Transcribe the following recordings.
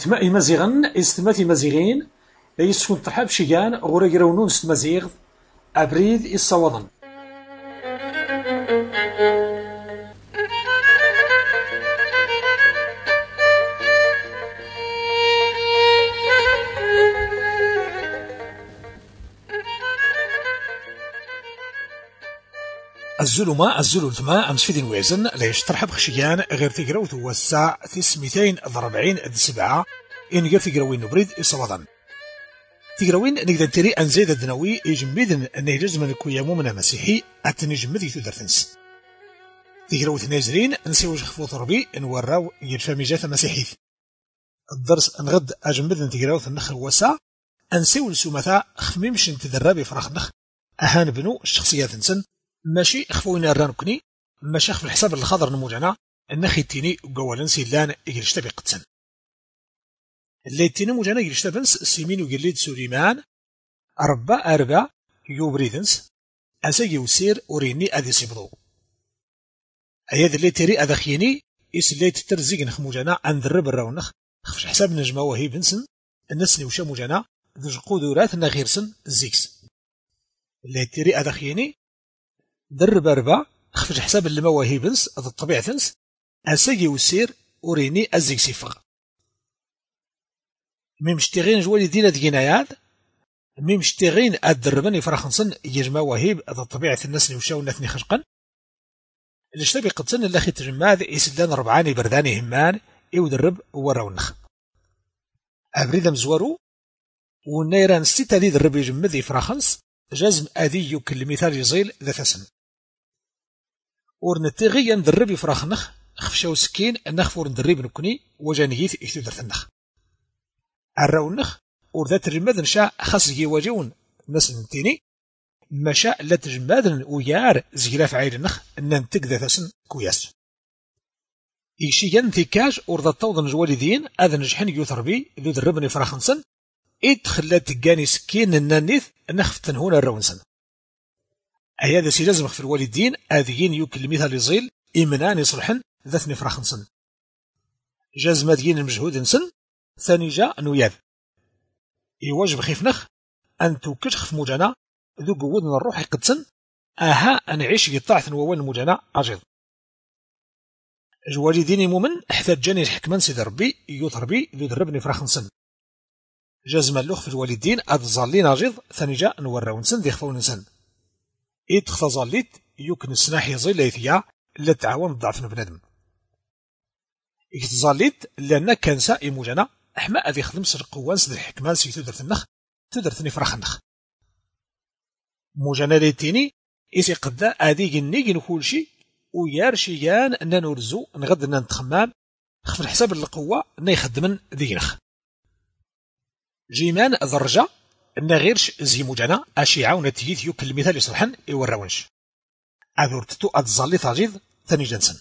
إثماء مزيغن استمات مزيغين لا يسكن ترحاب شيغان غورا يراونون ستمزيغ أبريد الصوضن. الزلمة الزلمة أمس في دين ويزن لا يشترحب خشيان غير تقراوث هو الساعة 247 إن غير تقراوين نبريد إصوضا تقراوين نقدر تري أنزيد الدنوي يجمدن أن يجز من الكويامو من المسيحي أتنجمد يتدرتنس تقراوث نازلين نسيوج خفوط ربي نوراو يرفاميجات مسيحيث الدرس نغد أجمدن تقراوث النخل وسا أنسيو السومثا خميمش نتدربي فراخ نخ أهان بنو الشخصيات نسن ماشي خفوين الرانكني ماشي خف الحساب الخضر نموجنا النخي التيني وقوالا سيلان يجلش تبي قدسن اللي التيني موجنا يجلش تبنس سيمين وقليد سليمان أربع يوبريدنس أساقي وسير أوريني أذي سيبضو أياد اللي تيري أذخيني إس اللي تترزيق نخموجنا أندرب الرونخ خفش حساب نجمة وهي بنسن الناس اللي وشا موجنا ذج قدرات نغيرسن الزيكس اللي تيري أذخيني درب أربع خفج حساب اللي مواهيبنس هذا الطبيعة تنس أساقي وسير أوريني أزيك سيفغ مي مشتغين جوالي دينا دقينايات مي مشتغين أدربني فراخنصن يجمع وهيب هذا الطبيعة الناس اللي وشاو نثني خشقا اللي اشتبي قدسن اللي أخي تجماد يسدان ربعاني برداني همان إيو درب وراونخ أبريد مزورو ونيران ستة دي درب يجمد فراخنص جزم أذي يكل مثال يزيل ذا ثسن ورنتغي ندرب فراخ نخ خفشاو سكين نخفور ندرب نكوني وجانيث إثو درت النخ الراو النخ ورذا تجماد نشاء خاص يواجهون ناس نتيني مشاء لا تجماد ويار زغلاف عيل النخ ننتق ذا ثسن كوياس يشي ينتكاج ورذا توضن جوالدين هذا نجحن يثربي ذو دربني فراخ نسن خلات تقاني سكين النانيث نخفتن هنا الرونسن أياد سي لازم في الوالدين آذيين يوكل مثال يزيل إمنان يصلحن ذاتني فراخنسن جاز ديين المجهود نسن ثاني جاء نوياذ يواجب خيف نخ أن توكشخ موجانا ذو قودنا الروح يقدسن أها نعيش يطاعث نووان موجانا أجيض جوالي ديني مؤمن احتاجاني الحكمان سيد ربي يوتربي ذو دربني فراخنسن جاز مالوخ في الوالدين أتظلين أجيض ثاني جاء نوراونسن ذي خفون نسن تختصليت يمكن السناح يزيل ليثيا لا تعاون ضعف بنادم تظليت لأن كان سائي موجنا أحما أذي خدم سر قوانس ذي الحكمان سي تدرت النخ تدرتني فراخ النخ موجنا ليتيني إسي قدا أذي جنيجي نقول شي ويارشيان أننا نرزو نغد نتخمام خف الحساب القوة أننا يخدمن ذي نخ جيمان ذرجة أن غيرش زي موجنا أشيعة ونتيجة يوكل المثال يصلحن يوراونش أذورتتو أتظلي تاجيض ثاني جنسن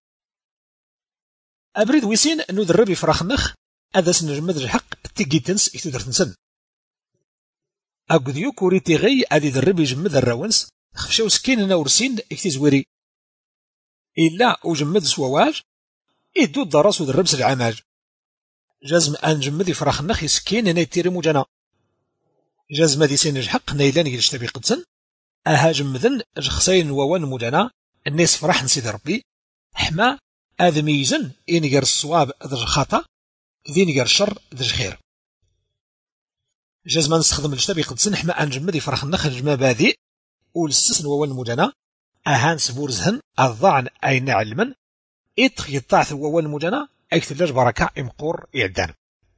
أبريد ويسين أنو دربي فراخ النخ هذا سنجمد الحق تيجي تنس يتدر تنسن أقد يوكوري تيغي أدي دربي جمد الراونس خفشاو سكيننا ورسين اكتزوري إلا وجمد سواواج إدو الدراس ودربس العماج جازم أن جمد فراخ النخ يسكين نيتيري موجنا جاز مادي سين الحق نيلان يجتبي قدسن أهاجم مذن جخسين ووان موجانا الناس فرح نسيد ربي حما آذ ميزن إنجر الصواب ذج خطأ ذي نجر الشر ذج خير جاز ما نستخدم الجتبي قدسن حما أنجمدي فرح النخرج مبادئ ولسسن ووان موجانا أهان سبورزهن الضعن أين علما إتخ يطاعث ووان موجانا أكتلاج بركة إمقور يعدان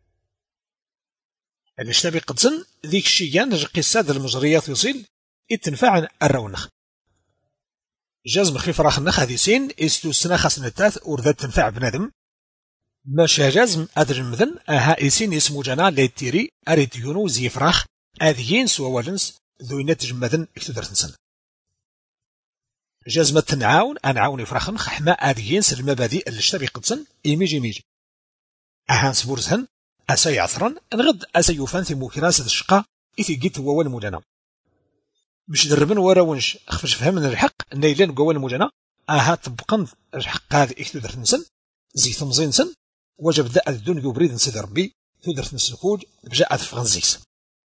الاشتبي قدسن ذيك الشيان نجقي السادة المجريات يصيل اتنفع الرونخ جاز مخيف راخ النخ هذي سين استو السنة خاص نتاث ورذات تنفع بنادم ماشا جازم أدرمذن أها إسين اسمو جانا ليتيري أريتيونو زي فراخ أذيين سوا والنس ذو ينتج مذن اكتدر تنسن جازم تنعاون أنعاوني فراخ نخ حما أذيين سلمبادئ الاشتبي قدسن إيميجي أهان سبورزهن أساي عثرا نغد أساي يوفان في موكراسة الشقاء إثي جيت هو المجنة مش دربن وراونش أخفش فهمنا الحق نيلان قوى المجنة أهات بقند الحق هذا إكتو درنسن زي ثمزين سن وجب ذا الدنيا بريد نسيد ربي تودرت نسلكوج بجاءت فغنزيس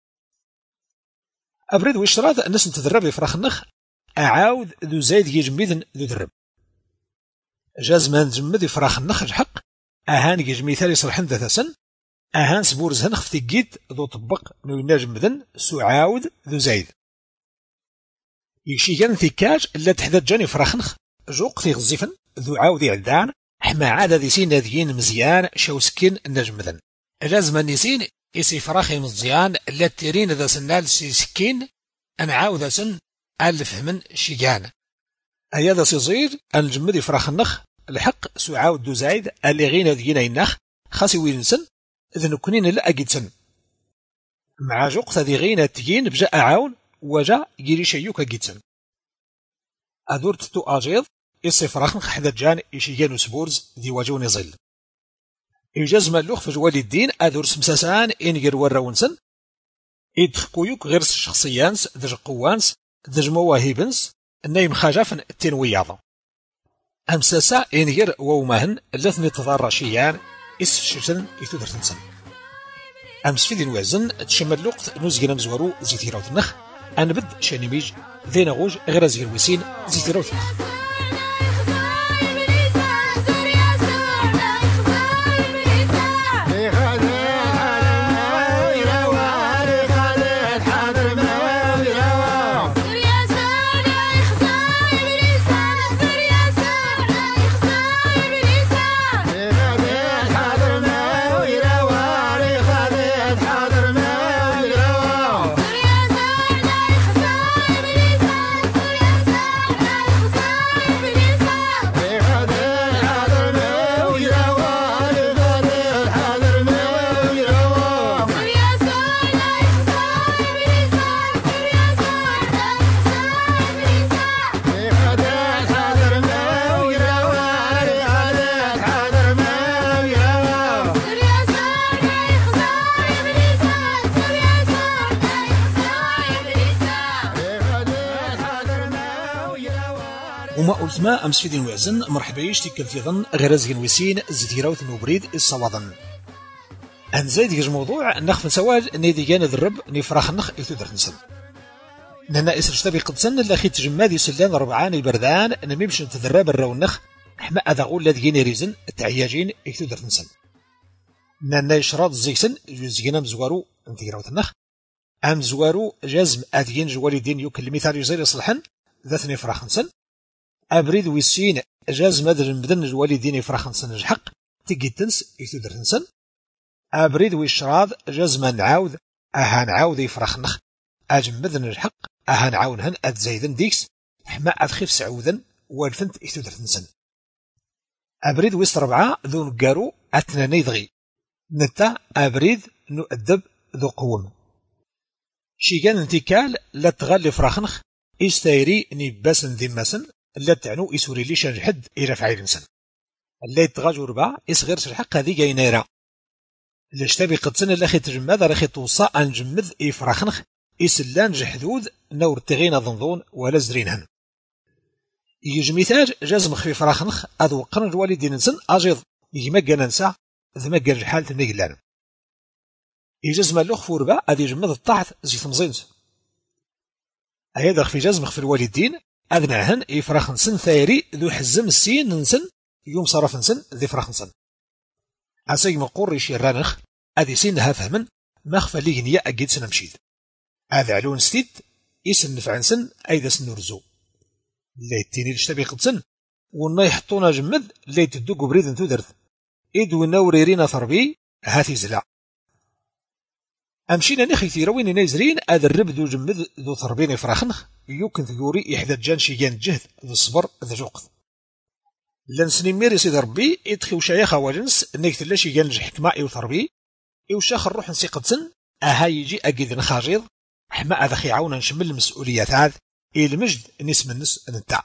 أبريد ويشراد الناس نتدرب يفرخ النخ أعاود ذو زايد يجميذن ذو درب جاز ما نجمد يفرخ النخ الحق أهان يجميثال يصلحن ذا سن أهان سبورز هنخ في تقيد ذو طبق نو ينجمذن سو عاود ذو زايد يشي كان ثيكاج إلا تحدد جاني فرخنخ جوق في غزيفن ذو عاود يعدان حما عاد ذي سين ناديين مزيان شو سكين النجمذن لازم نسين يسي فراخي مزيان إلا تيرين ذا سنال سي سكين أنا عاود سن ألف من شيجان أيا ذا سيزير الجمد فرخنخ الحق سو عاود ذو زايد اللي غينا ذينا ينخ خاصي وينسن إذا نكونين لا أجد سن مع جوق ذي غينا تجين بجاء عاون وجاء يجري شيوك جيتسن أدور تتو أجيض يصي فراخنخ حدا جان يشيجانو سبورز ذي واجوني ظل إجاز مالوخ في جوال الدين أدور سمساسان إنجر وراونسن إدخكويوك غير الشخصيانس ذج قوانس ذج مواهبنس النايم خاجافن التنوياض أمساسا إنجر ووماهن اللثني تضار شيان إسف شرسن يتودر تنسن أمس في دين وازن تشمل لوقت نوزجنا مزورو زيتي راوت النخ أنبد شانيميج ذينا غوج غير زير ويسين زيتي راوت النخ وما ألتما أمس في دين وازن مرحبا يشتي ظن غرازين ويسين زيتيراوت نوبريد الصوادن أنزايد يجي موضوع نخف سواج نيدي جان ذرب نفراخ نخ يتودر نسن نانا إسر شتابي قد سن اللي تجمادي سلان ربعان البردان نميمش نتذرب الرون نخ حما أذاقول لديين ريزن التعياجين يتودر نسن نانا يشراط زيسن يزينا مزوارو نتيراوت النخ أم زوارو جزم أدين جوالي دين يوكل مثال يزير يصلحن ذات نفراخ نسن أبريد ويسين جاز مدر مدن الوالدين يفرخن سن الحق تيجي تنس يتدر تنسن أبريد ويشراض جاز ما نعاود أهان عاود يفرخنخ أجم مدن الحق أهان عاونهن أتزايدن ديكس حما أدخف سعودن والفنت يتدر تنسن أبريد ويس ربعة ذو نقارو أتناني ضغي نتا أبريد نؤدب ذو قوم شيغان انتكال لا تغلي فرخنخ إستايري نباسن ذي مسن لا تعنو يسوري ليش الحد يرفع الانسان لا يتغاجو ربع يصغر الحق هذه جاينيرا لاش تبي قد سن الاخي تجمد راخي توصى ان جمد يفرخنخ يسلان جحدود نور تغينا ظنظون ولا زرينهن يجي مثال جازم خفي فراخنخ اذو قرن الوالدين انسان اجيض يما كان ننسى ذما كان الحال تنقلان يجزم اللوخ فوربا ادي جمد الطاعت زيت مزينت هذا في جزم خفي الوالدين أذناهن يفرخ نسن ثيري ذو حزم السين نسن يوم صرف نسن ذي فرخ نسن عساق مقور يشير رانخ أذي سين هافهمن مخفى ليه نيا أجد سن مشيد هذا علون ستيد يسن نفع نسن أيضا سن نرزو اللي تيني لشتبي قد سن ونا يحطونا جمد اللي تدوق بريد انتو درث إدو نوريرينا ثربي هاتي زلا أمشينا نخي ثيروين نيزرين هذا الرب ذو جمد ذو ثربين يفرخنخ يمكن ثيوري يحدد جان شيجان جهد ذو الصبر ذو جوقت لنسني ميري سيد ربي يدخي وشايخة وجنس انك تلاش شيجان حكمة ايو ثربي ايو شاخ الروح نسيقد سن اها يجي اجد نخاجيض حما اذا خيعونا نشمل المسؤوليات هذا المجد نسم النس نتاع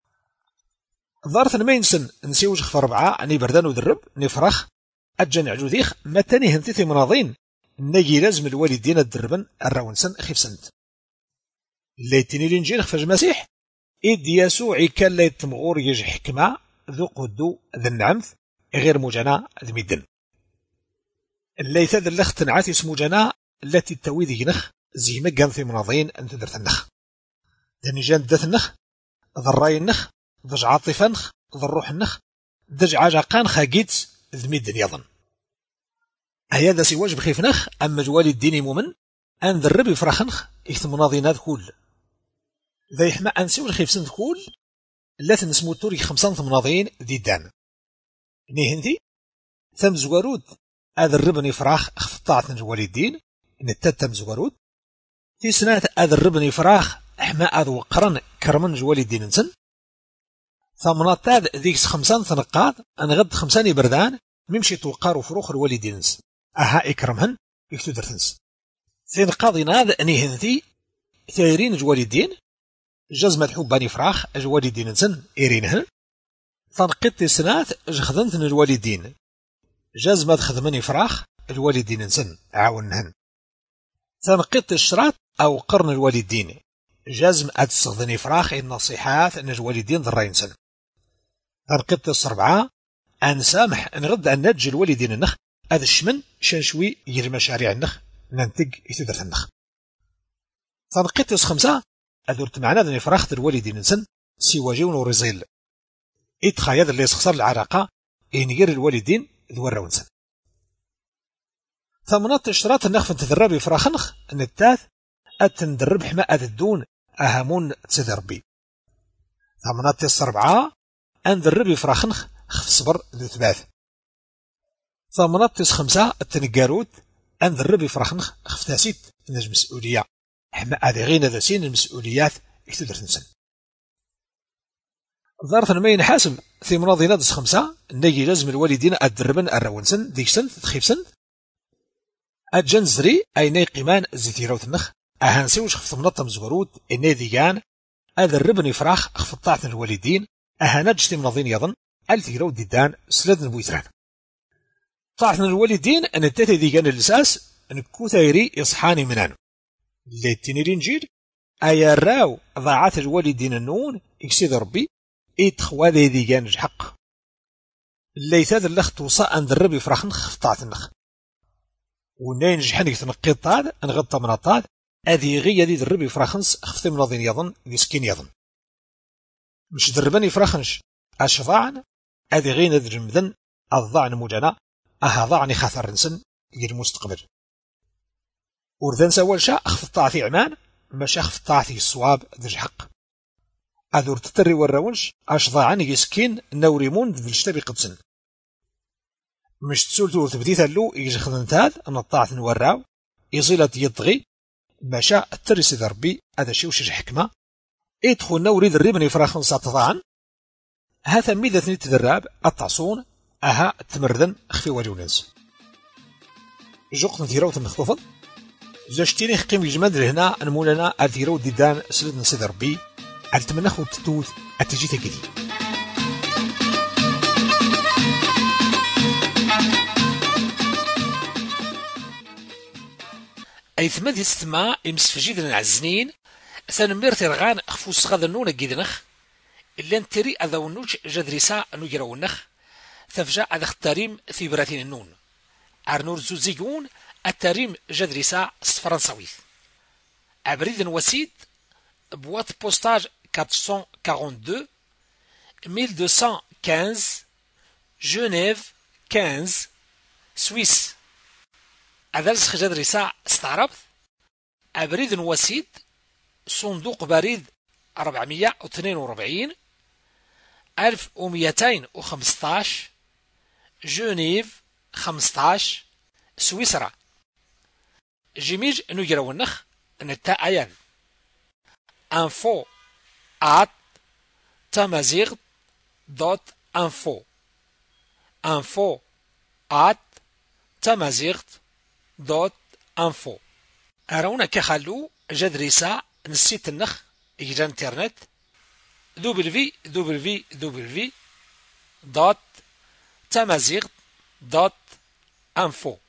ظارت نمين سن نسيوج خف ربعة اني بردان وذرب نفرخ اجن عجوذيخ ما تاني هنتيثي مناضين نجي لازم الوالدين الدربن الراونسن خيف سنت اللي تني لنجيل خفج مسيح إد يسوع كان لا يتمغور يجي حكمة ذو قدو ذو النعمث غير مجانا ذميدن اللي تاد اللخ تنعات اسمو جنا التي تتوي ذي نخ زي مقام في مناظين أنت درت النخ داني جان دات النخ ذا الراي النخ ذا عاطفة نخ ذا الروح النخ ذا عجاقان خاقيت ذمي الدنيا ظن هيا ذا سواج بخيف نخ أما جوالي الديني مؤمن أن ذا الربي فرخنخ يكتم مناظين هذا كل ذا يحمى أنسي والخيف سند كل لا تنسمو توري 5 مناظين ذي دان نيهندي ثم زوارود هذا الربني فراخ اخفطعت جوالي الدين نتتم زوارود في سنة هذا الربني فراخ احما هذا وقرن كرمن جوالي الدين نسن ثمنات ذيك 5 ثنقاط انا غد 5 بردان ممشي توقار وفروخ الوالدين نس اها اكرمهن يكتو درتنس ثين قاضينا هذا نيهندي ثايرين جوالي الدين جزمة حباني فراخ جوالي الدين نسن ايرينهن تنقيت سنات خدمت الوالدين جزمة خدمني فراخ الوالدين نسن عاونهن تنقيت الشراط أو قرن الوالدين جزم أتصغذني فراخ النصيحات أن الوالدين ضرين سن تنقيت السربعة أن سامح أن غد أن نجي الوالدين النخ هذا الشمن شنشوي يجري مشاريع النخ ننتج يتدرت النخ تنقيت 5 أدورت معنا ذني فراخ الوالدين نسن سواجون ورزيل إتخايد اللي يسخسر العراقة ينجر الوالدين ذو الرونسن ثمنات اشتراط النخ تدربي فراخنخ ان التاث اتندرب حماء الدون اهمون تدربي ثمنات 4 اندربي فراخنخ خف صبر ذو ثباث ثمنات 5 التنقاروت اندربي فراخنخ خف تاسيت نجم مسؤولية حماء غين ذا سين المسؤوليات يتدر تنسن ظرف المين حاسب في مناظرات 5 نجي لازم الوالدين الدربن الرونسن ديك سن تخيف سن الجنزري أي نيقمان زيتيروت النخ أهانسي وش خفت منطم زغرود إني ديان هذا الربني فراخ أخفطعت الوالدين أهانجتي مناظين يظن التيروت ديدان سلدن بويتران طاعت الوالدين أن التاتي ديان الأساس أن كوثايري يصحاني منان اللي تنيرين جير أي راو ضاعت الوالدين النون يكسيد ربي إتخوا ذي ديان الحق اللي ثاد اللخ توصى أن الربي فراخ نخ خفطعت النخ ونين جحنك تنقي الطاد نغطى من الطاد هذه غي يدي دربي فراخنس خفتي مناظين يظن مسكين يظن مش دربني فراخنش أشضاعن هذه غي ندر مذن الضعن مجانا أها ضعني خاثر نسن المستقبل وردن سوال شاء أخف طاعتي عمان مش أخف طاعتي الصواب ذي الحق أذور تتري والرونش أشضاعن يسكين نوريمون ذي الشتبي قدسن مش تسولتو تبديث اللو يجي خدنتاد أن الطاعة نوراو يزيلت يطغي ما شاء الترس ذربي هذا شيء وش حكمة يدخل نوري ذربني فراخن ساطضاعا هذا ميدة نتدراب الطعصون أها تمردن أخفي وجونس جوق نثيروت نخطفض زاشتيني خقيم يجمد لهنا نمولنا الثيروت ديدان سلدن سيدربي التمنخ وتتوت التجيت كذي أي ثمد يستمع يمسفجيد العزنين ثانمير ترغان أخفوس غاذا نونا جيدنخ إلا نتري أذا ونوش جدرسا نجرا ونخ ثفجا أذا اختاريم في براتين النون أرنور زوزيقون التاريم جدرسا فرنساويث أبريد وسيد بوات بوستاج 442 1215 جنيف 15 سويس أذلس خجد رساع استعربت أبريد وسيد صندوق بريد 442 1215 جنيف 15 سويسرا جميج نجرا ونخ نتا أيان info at tamazigh.info info at tamazigh.info أرونا كخلو جدريسا نسيت النخ إجرا انترنت www.tamazigh.info